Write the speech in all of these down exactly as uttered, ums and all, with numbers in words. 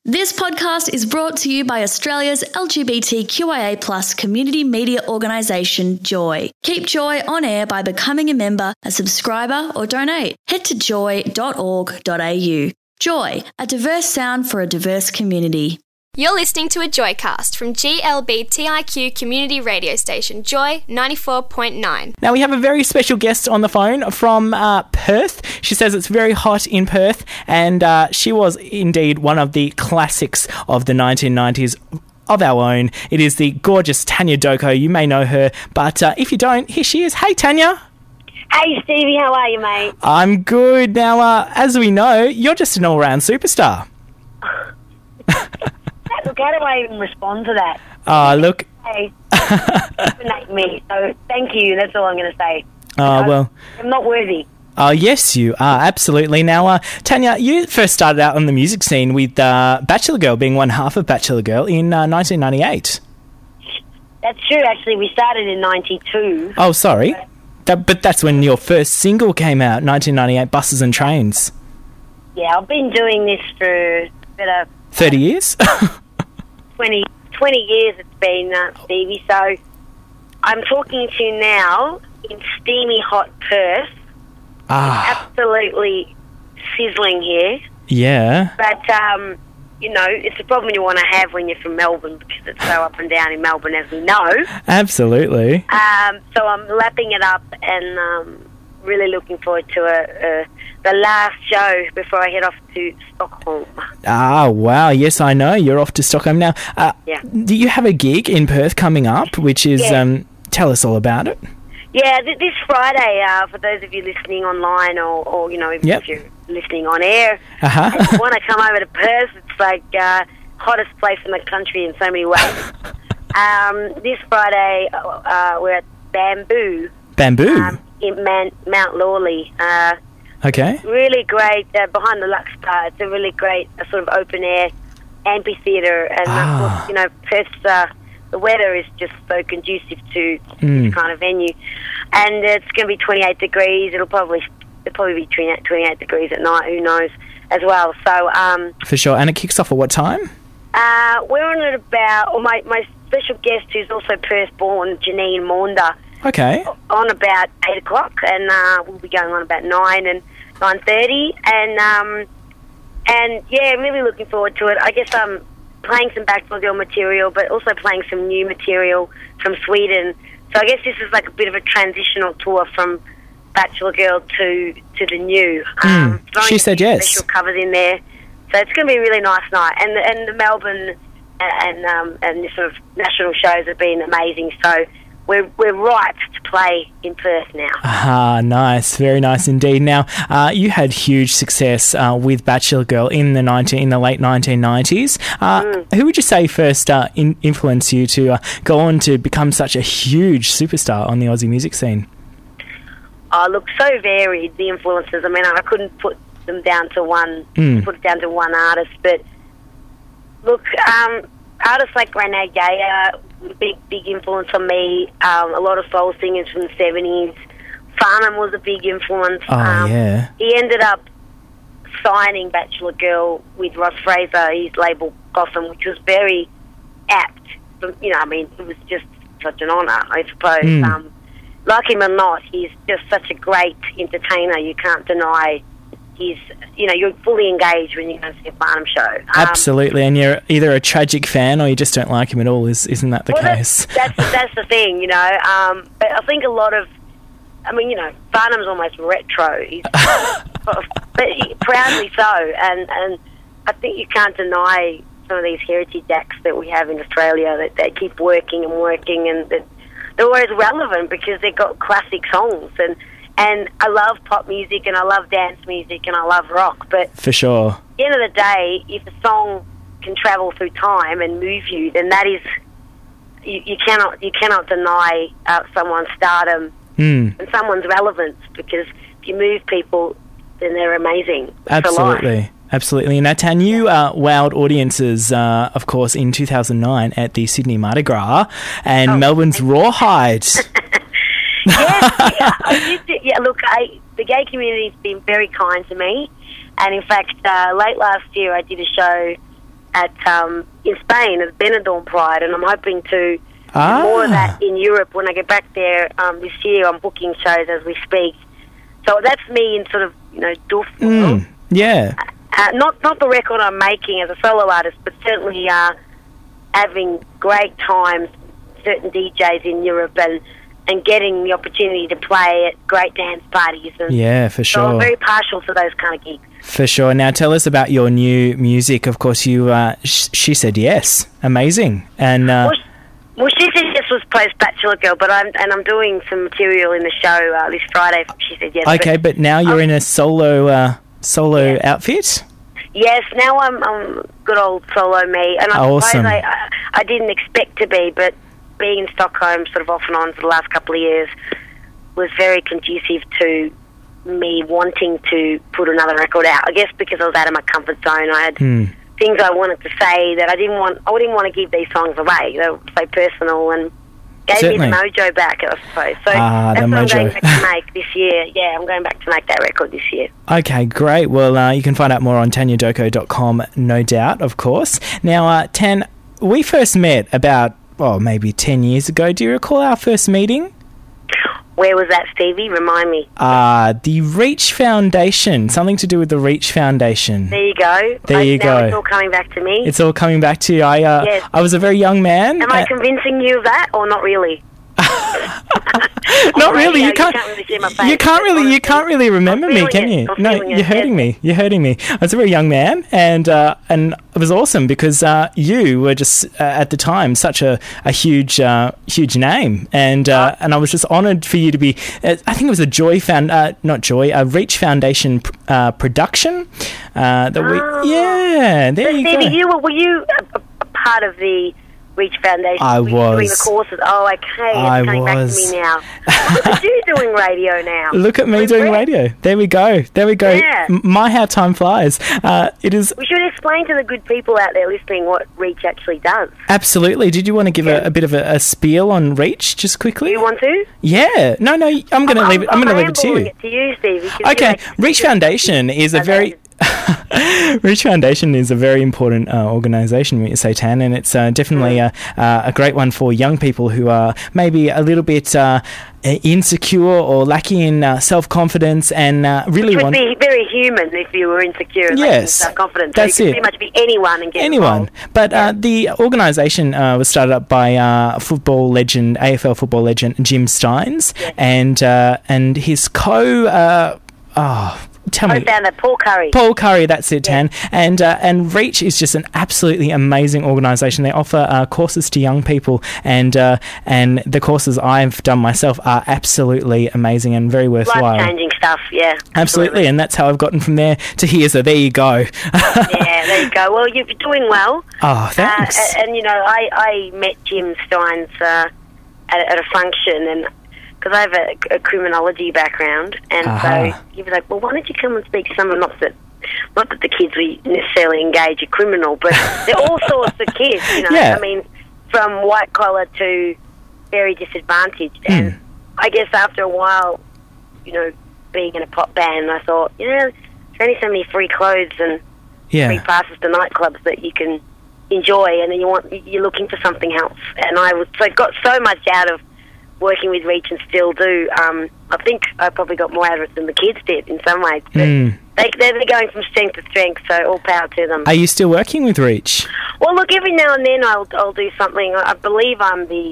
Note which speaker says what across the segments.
Speaker 1: This podcast is brought to you by Australia's L G B T Q I A plus community media organisation, Joy. Keep Joy on air by becoming a member, a subscriber or donate. Head to joy dot org dot a u. Joy, a diverse sound for a diverse community.
Speaker 2: You're listening to a Joycast from G L B T I Q community radio station Joy ninety-four point nine.
Speaker 3: Now we have a very special guest on the phone from uh, Perth. She says it's very hot in Perth, and uh, she was indeed one of the classics of the nineteen nineties of our own. It is the gorgeous Tanya Doko. You may know her, but uh, if you don't, here she is. Hey, Tanya.
Speaker 4: Hey, Stevie, how are you, mate?
Speaker 3: I'm good. Now, uh, as we know, you're just an all-round superstar.
Speaker 4: Look, how do I even respond to that?
Speaker 3: Ah, uh, look.
Speaker 4: Hey, nominate me, so thank you. That's all I'm going to say.
Speaker 3: Oh, uh, well.
Speaker 4: I'm not worthy.
Speaker 3: Oh, uh, yes, you are, absolutely. Now, uh, Tanya, you first started out on the music scene with uh, Bachelor Girl, being one half of Bachelor Girl, in uh, nineteen ninety-eight.
Speaker 4: That's true, actually. We started in ninety-two.
Speaker 3: Oh, sorry. But, that, but that's when your first single came out, nineteen ninety-eight, Buses and Trains.
Speaker 4: Yeah, I've been doing this for better...
Speaker 3: thirty years?
Speaker 4: twenty, twenty years it's been, uh, Stevie. So I'm talking to you now in steamy hot Perth.
Speaker 3: Ah.
Speaker 4: Absolutely sizzling here.
Speaker 3: Yeah.
Speaker 4: But, um, you know, it's a problem you want to have when you're from Melbourne because it's so up and down in Melbourne, as we know.
Speaker 3: Absolutely.
Speaker 4: Um, so I'm lapping it up and um, really looking forward to a, a, the last show before I head off to Stockholm.
Speaker 3: Ah, wow. Yes, I know. You're off to Stockholm now. Uh,
Speaker 4: yeah.
Speaker 3: Do you have a gig in Perth coming up, which is...
Speaker 4: Yeah.
Speaker 3: Um, tell us all about it.
Speaker 4: Yeah, th- this Friday, uh, for those of you listening online or, or you know, even
Speaker 3: yep.
Speaker 4: if you're listening on air,
Speaker 3: uh-huh.
Speaker 4: if you want to come over to Perth, it's like uh, hottest place in the country in so many ways. um, this Friday, uh, we're at Bamboo.
Speaker 3: Bamboo?
Speaker 4: Um, in Man- Mount Lawley. Uh,
Speaker 3: okay.
Speaker 4: Really great, uh, behind the Lux Bar. It's a really great uh, sort of open-air amphitheatre. And,
Speaker 3: ah.
Speaker 4: of course, you know, Perth's... Uh, the weather is just so conducive to
Speaker 3: mm.
Speaker 4: this kind of venue. And it's going to be twenty-eight degrees. It'll probably it'll probably be twenty-eight degrees at night, who knows, as well. So um,
Speaker 3: For sure. And it kicks off at what time?
Speaker 4: Uh, we're on at about... Or my, my special guest, who's also Perth-born, Janine Maunder.
Speaker 3: Okay.
Speaker 4: On about eight o'clock. And uh, we'll be going on about nine and nine thirty. And, um, and yeah, really looking forward to it. I guess I'm... Um, playing some Bachelor Girl material, but also playing some new material from Sweden. So I guess this is like a bit of a transitional tour from Bachelor Girl to to the new.
Speaker 3: Mm,
Speaker 4: um,
Speaker 3: she said yes.
Speaker 4: Special covers in there, so it's going to be a really nice night. And the, and the Melbourne and um, and the sort of national shows have been amazing. So we're we're right to play in Perth now.
Speaker 3: Ah, nice, very nice indeed. Now, uh, you had huge success uh, with Bachelor Girl in the nineteen in the late nineteen nineties. Uh,
Speaker 4: mm.
Speaker 3: Who would you say first uh, in, influenced you to uh, go on to become such a huge superstar on the Aussie music scene?
Speaker 4: Oh, look, so varied the influences. I mean, I couldn't put them down to one,
Speaker 3: mm.
Speaker 4: put it down to one artist. But look, um, artists like Renee Gayer. Big, big influence on me. Um, a lot of soul singers from the seventies. Farnham was a big influence.
Speaker 3: Oh,
Speaker 4: um,
Speaker 3: yeah.
Speaker 4: He ended up signing Bachelor Girl with Ross Fraser, his label Gotham, which was very apt. But, you know, I mean, it was just such an honour, I suppose.
Speaker 3: Mm.
Speaker 4: Um, like him or not, he's just such a great entertainer. You can't deny he's, you know, you're fully engaged when you go to see a Farnham show. Um,
Speaker 3: Absolutely, and you're either a tragic fan or you just don't like him at all, is, isn't that the
Speaker 4: well,
Speaker 3: case?
Speaker 4: That's, that's, that's the thing, you know. Um, but I think a lot of, I mean, you know, Farnham's almost retro. He's, but he, proudly so, and, and I think you can't deny some of these heritage acts that we have in Australia, that they keep working and working, and that they're always relevant because they've got classic songs. And And I love pop music and I love dance music and I love rock. But
Speaker 3: for sure,
Speaker 4: at the end of the day, if a song can travel through time and move you, then that is, you, you cannot you cannot deny uh, someone's stardom
Speaker 3: mm.
Speaker 4: and someone's relevance, because if you move people, then they're amazing.
Speaker 3: Absolutely. Absolutely. Now, Tan, you uh, wowed audiences, uh, of course, in two thousand nine at the Sydney Mardi Gras and
Speaker 4: oh,
Speaker 3: Melbourne's Rawhide.
Speaker 4: Yes, yeah, I used to, yeah, look, I, the gay community's been very kind to me, and in fact, uh, late last year I did a show at um, in Spain at Benidorm Pride, and I'm hoping to
Speaker 3: Ah.
Speaker 4: do more of that in Europe when I get back there um, this year. I'm booking shows as we speak. So that's me in sort of, you know, doof world.
Speaker 3: Mm, yeah.
Speaker 4: Uh, not not the record I'm making as a solo artist, but certainly uh, having great times, certain D Js in Europe, and, and getting the opportunity to play at great dance parties. And
Speaker 3: Yeah, for
Speaker 4: so I'm
Speaker 3: sure.
Speaker 4: very partial to those kind of gigs.
Speaker 3: For sure. Now, tell us about your new music. Of course, you. Uh, sh- she said yes. Amazing. And uh,
Speaker 4: Well, sh- well, she said yes was post Bachelor Girl, but I'm and I'm doing some material in the show uh, this Friday. She said yes.
Speaker 3: okay, but now you're in a solo uh, solo
Speaker 4: Yeah.
Speaker 3: outfit.
Speaker 4: Yes, now I'm, I'm good old solo me, and I
Speaker 3: Awesome.
Speaker 4: suppose I, I, I didn't expect to be, but being in Stockholm sort of off and on for the last couple of years was very conducive to me wanting to put another record out. I guess because I was out of my comfort zone, I had
Speaker 3: Hmm.
Speaker 4: things I wanted to say that I didn't want. I didn't want to give these songs away. They were so personal and gave
Speaker 3: Certainly.
Speaker 4: me the mojo back, I suppose. So
Speaker 3: Ah,
Speaker 4: that's
Speaker 3: the
Speaker 4: what I'm
Speaker 3: mojo.
Speaker 4: going back to make this year. Yeah, I'm going back to make that record this year.
Speaker 3: Okay, great. Well, uh, you can find out more on tanya doko dot com, no doubt, of course. Now, uh, Tan, we first met about, oh, maybe ten years ago. Do you recall our first meeting?
Speaker 4: Where was that, Stevie? Remind me.
Speaker 3: Uh, the Reach Foundation. Something to do with the Reach Foundation.
Speaker 4: There you go.
Speaker 3: There
Speaker 4: I,
Speaker 3: you
Speaker 4: now
Speaker 3: go.
Speaker 4: It's all coming back to me.
Speaker 3: It's all coming back to you. I, uh,
Speaker 4: Yes.
Speaker 3: I was a very young man.
Speaker 4: Am I
Speaker 3: uh,
Speaker 4: convincing you of that, or not really?
Speaker 3: Not
Speaker 4: On
Speaker 3: really.
Speaker 4: radio,
Speaker 3: You can't.
Speaker 4: You can't really see my face.
Speaker 3: You can't really. You
Speaker 4: honestly.
Speaker 3: can't really remember
Speaker 4: I'm
Speaker 3: me,
Speaker 4: feeling
Speaker 3: can
Speaker 4: it.
Speaker 3: you?
Speaker 4: I'm
Speaker 3: No,
Speaker 4: feeling
Speaker 3: you're
Speaker 4: it,
Speaker 3: hurting
Speaker 4: yes.
Speaker 3: me. You're hurting me. I was a very young man, and uh, and it was awesome because uh, you were just uh, at the time such a a huge uh, huge name, and uh, and I was just honoured for you to be. Uh, I think it was a Joy Found, uh, not Joy, a Reach Foundation uh, production. Uh, that we.
Speaker 4: Oh.
Speaker 3: Yeah, there
Speaker 4: So,
Speaker 3: you
Speaker 4: Stevie,
Speaker 3: go.
Speaker 4: you were, were you a, a part of the Reach Foundation?
Speaker 3: I
Speaker 4: were you doing
Speaker 3: was.
Speaker 4: the courses? Oh, okay. It's
Speaker 3: I
Speaker 4: coming
Speaker 3: was.
Speaker 4: back to me now. Look at you doing radio now.
Speaker 3: Look at me
Speaker 4: I'm
Speaker 3: doing
Speaker 4: impressed.
Speaker 3: radio. There we go. There we go.
Speaker 4: Yeah.
Speaker 3: M- My how time flies. Uh, it is
Speaker 4: We should explain to the good people out there listening what Reach actually does.
Speaker 3: absolutely. Did you want to give
Speaker 4: Yeah.
Speaker 3: a, a bit of a, a spiel on Reach, just quickly?
Speaker 4: Do you want to?
Speaker 3: Yeah. No, no. I'm going to leave it. I'm, going to leave it to
Speaker 4: handballing
Speaker 3: you.
Speaker 4: it to you, Steve. because you're
Speaker 3: Okay.
Speaker 4: like-
Speaker 3: Reach Foundation is a very Reach Foundation is a very important uh, organisation, we say, Tan, and it's uh, definitely a, uh, a great one for young people who are maybe a little bit uh, insecure or lacking in uh, self-confidence and uh, really
Speaker 4: Which would
Speaker 3: want...
Speaker 4: be very human if you were insecure and
Speaker 3: Yes,
Speaker 4: self-confident.
Speaker 3: that's
Speaker 4: so you
Speaker 3: it.
Speaker 4: could pretty much be anyone and get
Speaker 3: Anyone.
Speaker 4: involved.
Speaker 3: But uh, the organisation uh, was started up by uh, football legend, A F L football legend Jim Steins,
Speaker 4: Yes.
Speaker 3: and uh, and his co... Uh, oh, tell me...
Speaker 4: Co-founder Paul Curry.
Speaker 3: Paul Curry, that's it, Tan. And uh, and Reach is just an absolutely amazing organisation. They offer uh, courses to young people, and uh, and the courses I've done myself are absolutely amazing and very worthwhile.
Speaker 4: Life-changing stuff, yeah.
Speaker 3: Absolutely, and that's how I've gotten from there to here. So there you go.
Speaker 4: Yeah, there you go. Well, you're doing well.
Speaker 3: Oh, thanks.
Speaker 4: Uh, and, you know, I, I met Jim Steins uh, at, at a function, and because I have a, a criminology background, and
Speaker 3: Uh-huh.
Speaker 4: so he was like, well, why don't you come and speak to someone, not that, not that the kids we necessarily engage are criminal, but they're all sorts of kids, you know.
Speaker 3: Yeah.
Speaker 4: I mean, from white collar to very disadvantaged. And
Speaker 3: Mm.
Speaker 4: I guess after a while, you know, being in a pop band, I thought, you know, there's only so many free clothes and free
Speaker 3: yeah.
Speaker 4: passes to nightclubs that you can enjoy, and then you want you're looking for something else. And I was so got so much out of working with Reach, and still do. Um, I think I probably got more out of it than the kids did in some ways. But
Speaker 3: Mm.
Speaker 4: they, they're going from strength to strength, so all power to them.
Speaker 3: Are you still working with Reach?
Speaker 4: Well, look, every now and then I'll I'll do something. I believe I'm the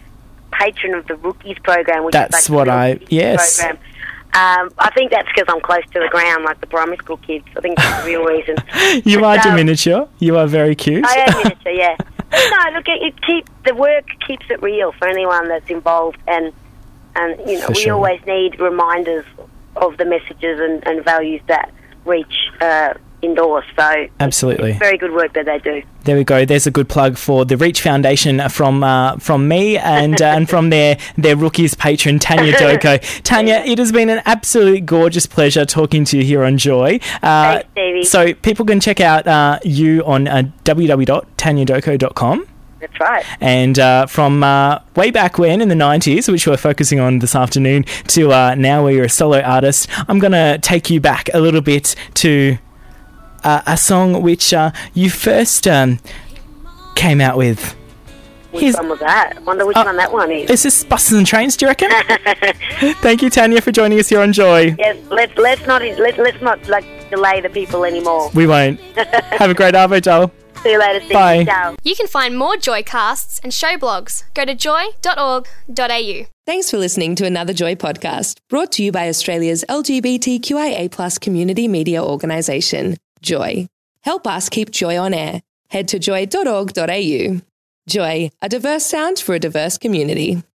Speaker 4: patron of the Rookies program, which
Speaker 3: That's
Speaker 4: is like
Speaker 3: what
Speaker 4: the
Speaker 3: I-
Speaker 4: Rookies
Speaker 3: yes.
Speaker 4: program. Um, I think that's because I'm close to the ground, like the primary school kids. I think that's the real reason.
Speaker 3: You
Speaker 4: But,
Speaker 3: are
Speaker 4: um,
Speaker 3: diminutive. You are very cute.
Speaker 4: I am miniature, yeah. But no, look, it, it keep the work keeps it real for anyone that's involved, and and you know
Speaker 3: For
Speaker 4: we
Speaker 3: sure.
Speaker 4: always need reminders of the messages and, and values that Reach uh, endorse. So
Speaker 3: Absolutely.
Speaker 4: it's very good work that they do.
Speaker 3: There we go. There's a good plug for the Reach Foundation from uh, from me and uh, and from their their rookies patron Tanya Doko. Tanya, it has been an absolutely gorgeous pleasure talking to you here on Joy. Uh,
Speaker 4: Thanks, Stevie.
Speaker 3: so people can check out uh, you on uh, w w w dot tanya doko dot com.
Speaker 4: That's right.
Speaker 3: And uh, from uh, way back when in the nineties, which we're focusing on this afternoon, to uh, now where you're a solo artist, I'm going to take you back a little bit to uh, a song which uh, you first um, came out with.
Speaker 4: Which
Speaker 3: Here's,
Speaker 4: one was that? Wonder which
Speaker 3: uh,
Speaker 4: one that one is.
Speaker 3: Is this Buses and Trains, do you reckon? Thank you, Tanya, for joining us here on Joy.
Speaker 4: Yes, let's let's not let's let's not like delay the people anymore.
Speaker 3: We won't. Have a great arvo, Joel.
Speaker 4: See you later, Steve.
Speaker 3: Bye.
Speaker 4: Ciao.
Speaker 2: You can find more Joycasts and show blogs. Go to joy dot org dot a u.
Speaker 5: Thanks for listening to another Joy podcast, brought to you by Australia's L G B T Q I A plus community media organisation, Joy. Help us keep Joy on air. Head to joy dot org dot a u. Joy, a diverse sound for a diverse community.